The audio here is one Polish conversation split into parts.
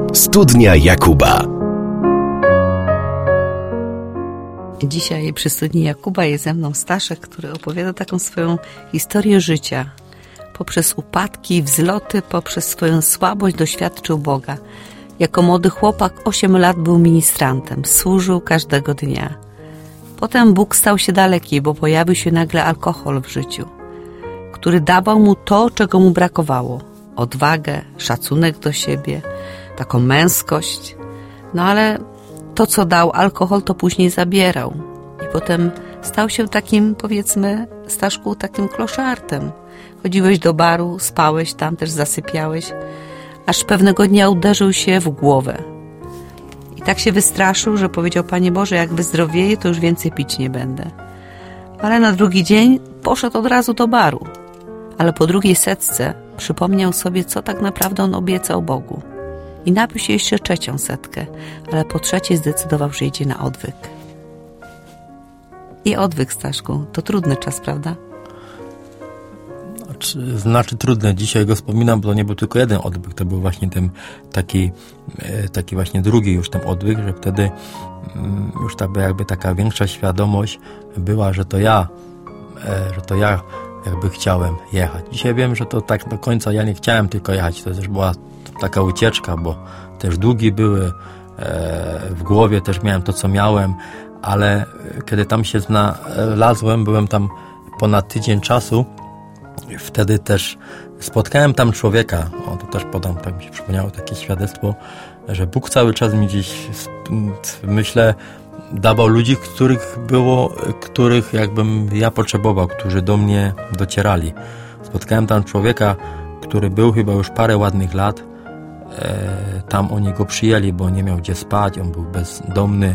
Studnia Jakuba. Dzisiaj przy Studni Jakuba jest ze mną Staszek, który opowiada taką swoją historię życia. Poprzez upadki i wzloty, poprzez swoją słabość doświadczył Boga. Jako młody chłopak 8 lat był ministrantem, służył każdego dnia. Potem Bóg stał się daleki, bo pojawił się nagle alkohol w życiu, który dawał mu to, czego mu brakowało. Odwagę, szacunek do siebie, taką męskość. No ale to, co dał alkohol, to później zabierał. I potem stał się takim, powiedzmy, Staszku, takim kloszartem. Chodziłeś do baru, spałeś tam, też zasypiałeś, aż pewnego dnia uderzył się w głowę. I tak się wystraszył, że powiedział: Panie Boże, jak wyzdrowieję, to już więcej pić nie będę. Ale na drugi dzień poszedł od razu do baru. Ale po drugiej setce przypomniał sobie, co tak naprawdę on obiecał Bogu. I napił się jeszcze 3. setkę, ale po 3 zdecydował, że idzie na odwyk. I odwyk, Staszku, to trudny czas, prawda? Znaczy trudne. Dzisiaj go wspominam, bo to nie był tylko jeden odwyk, to był właśnie ten taki właśnie drugi już ten odwyk, że wtedy już jakby taka większa świadomość była, że to ja jakby chciałem jechać. Dzisiaj wiem, że to tak do końca ja nie chciałem tylko jechać, to też była taka ucieczka, bo też długi były, w głowie też miałem to, co miałem, ale kiedy tam się znalazłem, byłem tam ponad tydzień czasu, wtedy też spotkałem tam człowieka, to też podam, tak mi się przypomniało takie świadectwo, że Bóg cały czas mi gdzieś, myślę, dawał ludzi, których jakbym ja potrzebował, którzy do mnie docierali. Spotkałem tam człowieka, który był chyba już parę ładnych lat, tam oni go przyjęli, bo nie miał gdzie spać, on był bezdomny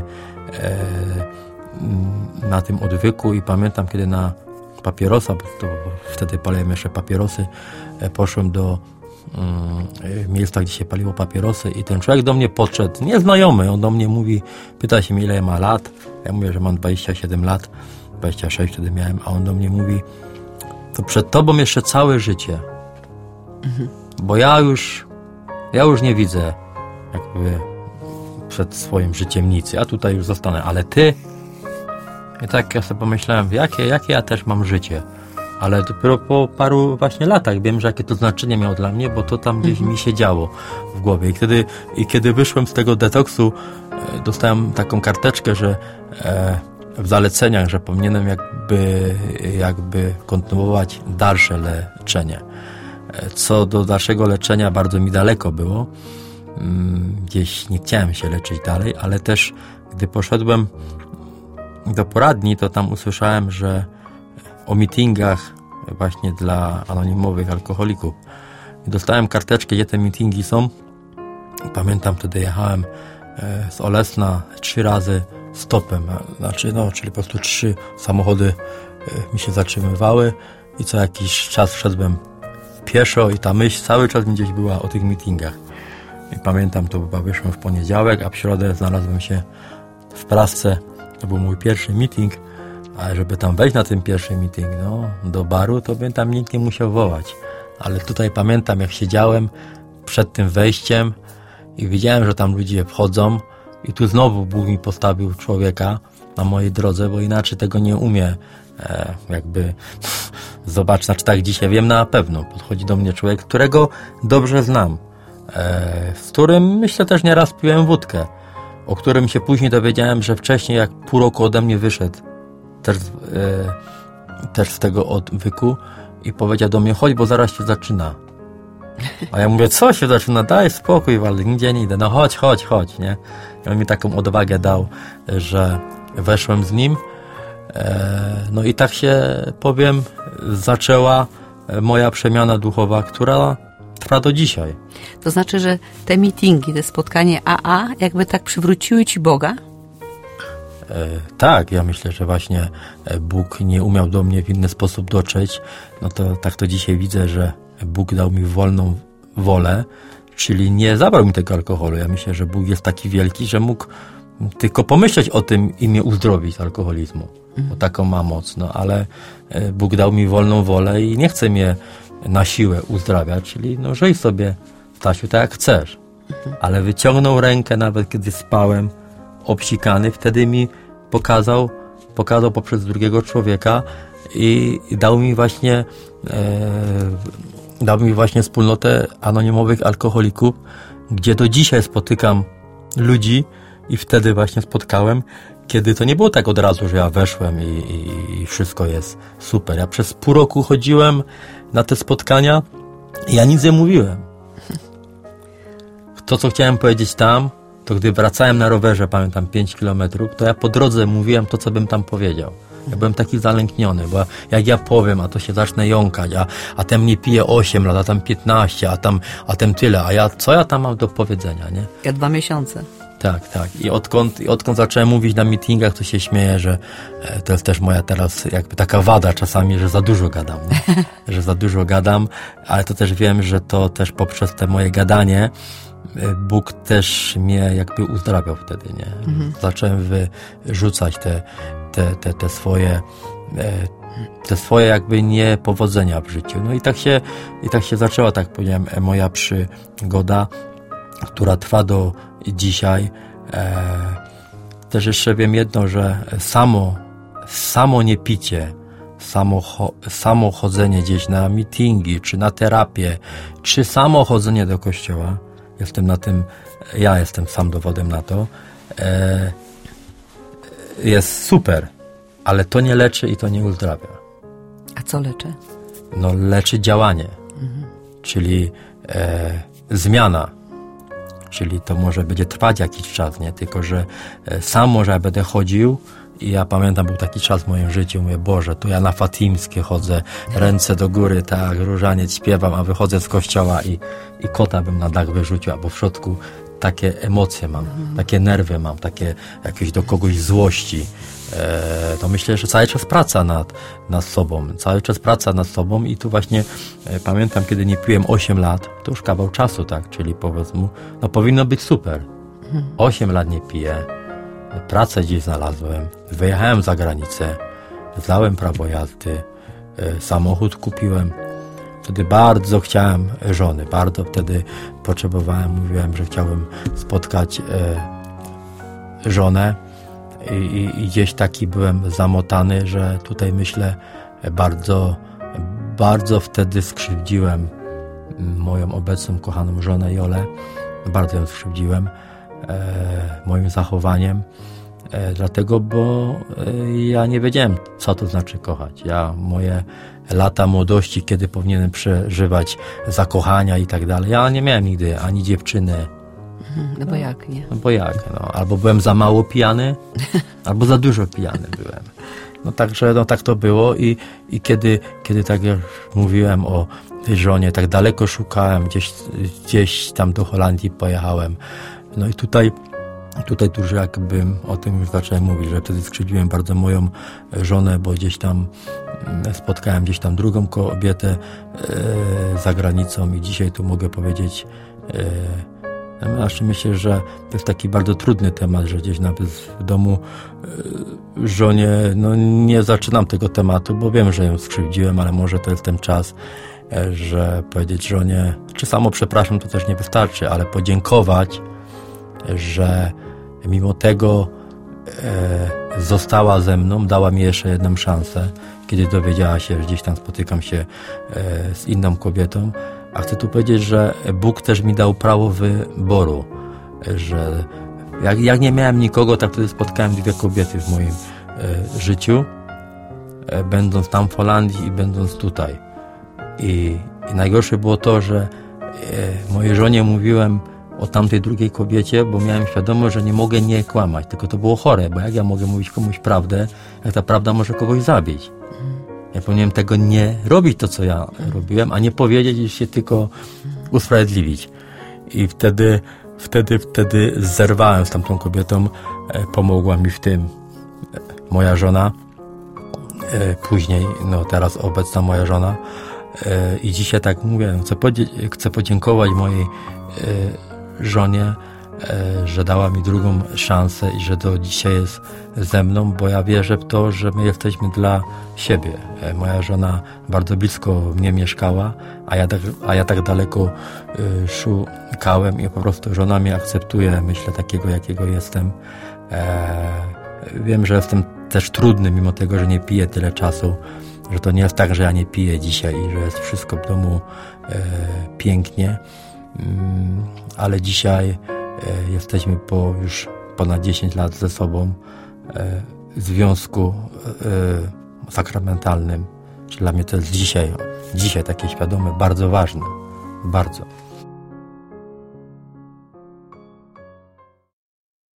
na tym odwyku i pamiętam, kiedy na papierosa, bo to wtedy paliłem jeszcze papierosy, poszłem do miejsca, gdzie się paliło papierosy i ten człowiek do mnie podszedł, nieznajomy, on do mnie mówi, pyta się mnie, ile ma lat, ja mówię, że mam 27 lat, 26 wtedy miałem, a on do mnie mówi, to przed tobą jeszcze całe życie, bo ja już nie widzę jakby przed swoim życiem nic, ja tutaj już zostanę, ale ty. I tak ja sobie pomyślałem, jakie ja też mam życie. Ale dopiero po paru właśnie latach wiem, że jakie to znaczenie miało dla mnie, bo to tam gdzieś mi się działo w głowie. I kiedy wyszłem z tego detoksu, dostałem taką karteczkę, że w zaleceniach, że powinienem jakby kontynuować dalsze leczenie. Co do dalszego leczenia bardzo mi daleko było. Gdzieś nie chciałem się leczyć dalej, ale też gdy poszedłem do poradni, to tam usłyszałem, że o meetingach właśnie dla anonimowych alkoholików. I dostałem karteczkę, gdzie te meetingi są. Pamiętam, wtedy jechałem z Olesna 3 razy stopem, czyli po prostu 3 samochody mi się zatrzymywały i co jakiś czas szedłem pieszo i ta myśl cały czas mi gdzieś była o tych meetingach. I pamiętam, to chyba wyszłem w poniedziałek, a w środę znalazłem się w Prasce. To był mój pierwszy meeting, a żeby tam wejść na ten pierwszy meeting, do baru, to bym tam nikt nie musiał wołać. Ale tutaj pamiętam, jak siedziałem przed tym wejściem i widziałem, że tam ludzie wchodzą i tu znowu Bóg mi postawił człowieka na mojej drodze, bo inaczej tego nie umie zobaczyć. Znaczy tak dzisiaj wiem na pewno. Podchodzi do mnie człowiek, którego dobrze znam, z którym myślę też nieraz piłem wódkę, o którym się później dowiedziałem, że wcześniej, jak pół roku ode mnie wyszedł, też z tego odwyku i powiedział do mnie, chodź, bo zaraz się zaczyna. A ja mówię, co się zaczyna? Daj spokój, Waldy, nigdzie nie idę. No chodź, nie? I on mi taką odwagę dał, że weszłem z nim. No i tak się, powiem, zaczęła moja przemiana duchowa, która trwa do dzisiaj. To znaczy, że te meetingi, te spotkanie AA jakby tak przywróciły ci Boga? Tak, ja myślę, że właśnie Bóg nie umiał do mnie w inny sposób dotrzeć. No to tak to dzisiaj widzę, że Bóg dał mi wolną wolę, czyli nie zabrał mi tego alkoholu. Ja myślę, że Bóg jest taki wielki, że mógł tylko pomyśleć o tym i mnie uzdrowić z alkoholizmu. Bo taką ma moc, ale Bóg dał mi wolną wolę i nie chce mnie na siłę uzdrawiać, czyli żyj sobie, Stasiu, tak jak chcesz. Ale wyciągnął rękę, nawet kiedy spałem, obsikany, wtedy mi pokazał poprzez drugiego człowieka i dał mi właśnie wspólnotę anonimowych alkoholików, gdzie do dzisiaj spotykam ludzi i wtedy właśnie spotkałem, kiedy to nie było tak od razu, że ja weszłem i wszystko jest super. Ja przez pół roku chodziłem na te spotkania i ja nic nie mówiłem. To, co chciałem powiedzieć tam, to gdy wracałem na rowerze, pamiętam 5 kilometrów, to ja po drodze mówiłem to, co bym tam powiedział. Ja byłem taki zalękniony, bo jak ja powiem, a to się zacznę jąkać, a ten mnie pije 8 lat, a tam 15, a ten tyle, co ja tam mam do powiedzenia, nie? Ja 2 miesiące. Tak. I odkąd zacząłem mówić na meetingach, to się śmieję, że to jest też moja teraz jakby taka wada czasami, że za dużo gadam, nie? Że za dużo gadam, ale to też wiem, że to też poprzez te moje gadanie Bóg też mnie jakby uzdrawiał wtedy, nie? Zacząłem wyrzucać te swoje jakby niepowodzenia w życiu. No i tak się zaczęła, tak powiem, moja przygoda, która trwa do dzisiaj. Też jeszcze wiem jedno, że samo niepicie, samo chodzenie gdzieś na meetingi, czy na terapię, czy samo chodzenie do kościoła, ja jestem sam dowodem na to, jest super, ale to nie leczy i to nie uzdrawia. A co leczy? No leczy działanie, czyli zmiana, czyli to może będzie trwać jakiś czas, nie? Tylko że sam może ja będę chodził i ja pamiętam, był taki czas w moim życiu, mówię, Boże, tu ja na Fatimskie chodzę, ręce do góry, tak, różaniec śpiewam, a wychodzę z kościoła i kota bym na dach wyrzucił, albo w środku takie emocje mam, takie nerwy mam, takie jakieś do kogoś złości. To myślę, że cały czas praca nad sobą i tu właśnie pamiętam, kiedy nie piłem 8 lat, to już kawał czasu, tak, czyli powiedzmy, no powinno być super. 8 lat nie piję, pracę gdzieś znalazłem, wyjechałem za granicę, zdałem prawo jazdy, samochód kupiłem. Wtedy bardzo chciałem żony, bardzo wtedy potrzebowałem, mówiłem, że chciałem spotkać żonę i gdzieś taki byłem zamotany, że tutaj myślę, bardzo wtedy skrzywdziłem moją obecną, kochaną żonę Jolę. Bardzo ją skrzywdziłem moim zachowaniem, dlatego, bo ja nie wiedziałem, co to znaczy kochać. Moje lata młodości, kiedy powinienem przeżywać zakochania i tak dalej, ja nie miałem nigdy ani dziewczyny. No bo jak, nie? No bo jak, no. Albo byłem za mało pijany, albo za dużo pijany byłem. No także, no tak to było i kiedy tak jak mówiłem o tej żonie, tak daleko szukałem, gdzieś tam do Holandii pojechałem. No i tutaj dużo jakbym o tym już zacząłem mówić, że wtedy skrzywdziłem bardzo moją żonę, bo gdzieś tam spotkałem drugą kobietę za granicą i dzisiaj tu mogę powiedzieć, myślę, że to jest taki bardzo trudny temat, że gdzieś nawet w domu żonie, no nie zaczynam tego tematu, bo wiem, że ją skrzywdziłem, ale może to jest ten czas, że powiedzieć żonie, czy samo przepraszam, to też nie wystarczy, ale podziękować, że mimo tego została ze mną, dała mi jeszcze jedną szansę, kiedy dowiedziała się, że gdzieś tam spotykam się z inną kobietą. A chcę tu powiedzieć, że Bóg też mi dał prawo wyboru, że jak nie miałem nikogo, tak wtedy spotkałem 2 kobiety w moim życiu, będąc tam w Holandii i będąc tutaj. I najgorsze było to, że mojej żonie mówiłem o tamtej drugiej kobiecie, bo miałem świadomość, że nie mogę nie kłamać, tylko to było chore, bo jak ja mogę mówić komuś prawdę, jak ta prawda może kogoś zabić. Ja powinienem tego nie robić, to co ja robiłem, a nie powiedzieć i się tylko usprawiedliwić. I wtedy zerwałem z tamtą kobietą, pomogła mi w tym moja żona, później, no teraz obecna moja żona. I dzisiaj tak mówię, chcę podziękować mojej żonie, że dała mi drugą szansę i że do dzisiaj jest ze mną, bo ja wierzę w to, że my jesteśmy dla siebie. Moja żona bardzo blisko mnie mieszkała, a ja tak daleko szukałem i po prostu żona mnie akceptuje, myślę, takiego, jakiego jestem. Wiem, że jestem też trudny, mimo tego, że nie piję tyle czasu, że to nie jest tak, że ja nie piję dzisiaj i że jest wszystko w domu pięknie, ale dzisiaj jesteśmy po już ponad 10 lat ze sobą w związku sakramentalnym. Dla mnie to jest dzisiaj takie świadome, bardzo ważne. Bardzo.